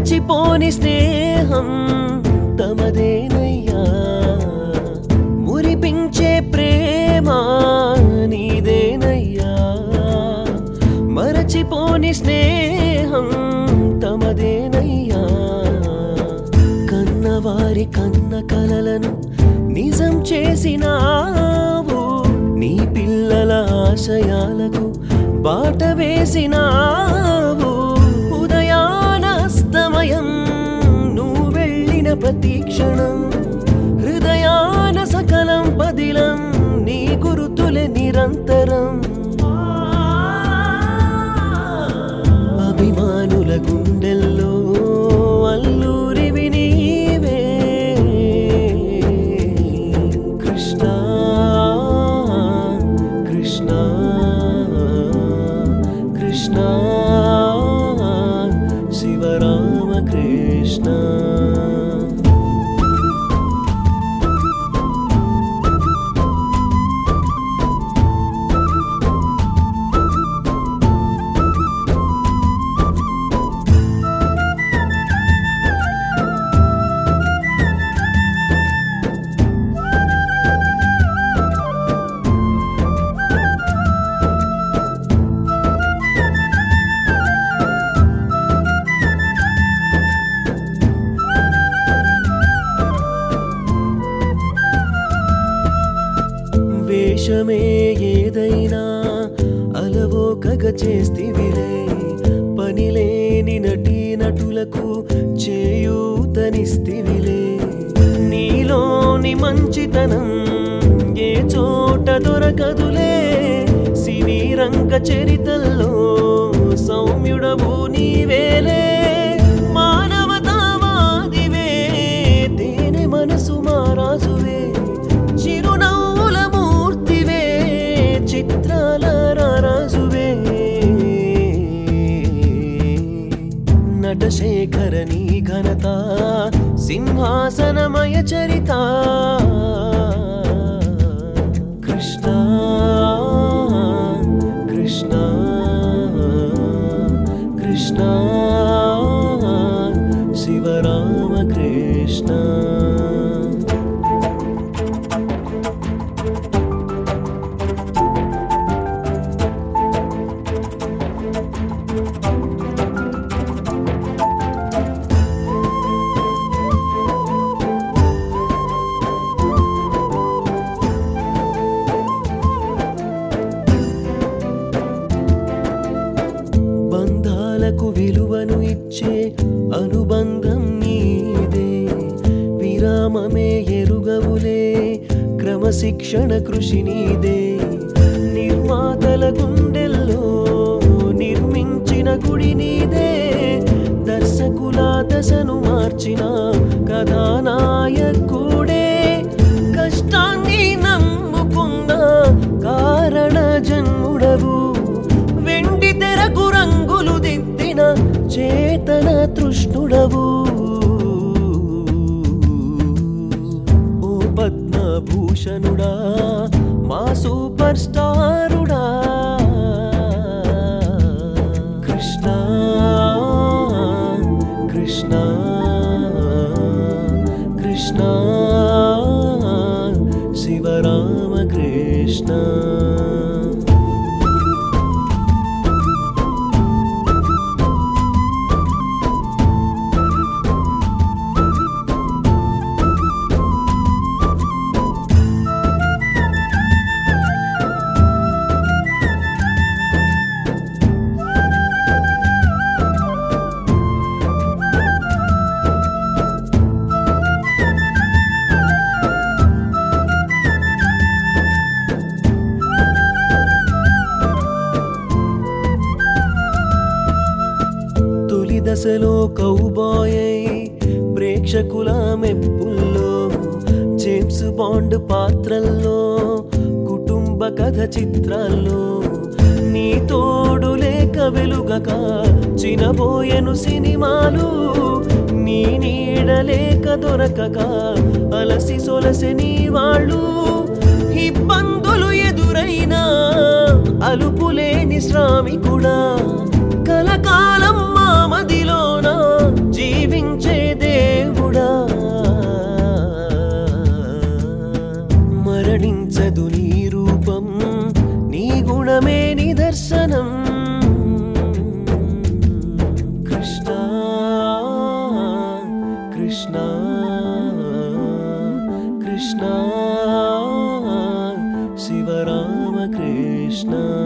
మరచిపోని స్నేహం తమదేనయ్యా, మురిపించే ప్రేమ నీదేనయ్యా. మరచిపోని స్నేహం తమదేనయ్యా, కన్నవారి కన్న కలలను నిజం చేసినావు, నీ పిల్లల ఆశయాలకు బాట వేసినావు. ఉదయానస్తమయం నువ్వు వెళ్ళిన ప్రతి క్షణం, హృదయాన సకలం పదిలం నీ గురుతులే నిరంతరం. అభిమానుల గుండెల్లో అల్లూరివి నీవే కృష్ణ కృష్ణ కృష్ణ శివరామకృష్ణ. వేషమే ఏదైనా అలవోకగా చేస్తివిలే, పనిలేని నటీ నటులకు చేయూతనిస్తివిలే. నీలోని మంచితనం ఏ చోట దొరకదులే, సినీ రంగ చరితల్లో సౌమ్యుడవు నీవేలే. మానవతావాదివే, తేనె మనసు మారాజువే, చిరునవ్వుల మూర్తివే, చిత్రాల రారాజువే. నటశేఖర నీ ఘనత సింహాసనమయ చరిత. కృష్ణ కృష్ణ కృష్ణ శివరామకృష్ణ. బంధాలకు విలువను ఇచ్చే అనుబంధం నీదే, విరామమే ఎరుగవులే క్రమశిక్షణ కృషి నీదే. నిర్మాతల గుండెల్లో నిర్మించిన గుడి నీదే, దర్శకుల దశను మార్చిన కథానాయకుడే. కష్టాన్ని నమ్ముకున్న కారణ జన్ముడవు, వెండి తెరకు రంగులు దిద్దిన చేతన తృష్ణుడవు. ఓ పద్మభూషణుడా మా సూపర్ స్టారుడా. కృష్ణ కృష్ణ కృష్ణ శివరామకృష్ణ. దశలో కౌబాయ్ ప్రేక్షకుల మెప్పుల్లో, జేమ్స్ బాండ్ పాత్రల్లో, కుటుంబ కథ చిత్రాల్లో, నీ తోడు లేక వెలుగక చినబోయెను సినిమాలు, నీ నీడ లేక దొరకక అలసి సొలసె నీ వాళ్ళు. ఇబ్బందులు ఎదురైనా అలుపులేని శ్రామికుడా, కలకాలం మా మదిలోన జీవి కృష్ణ శివరామ కృష్ణ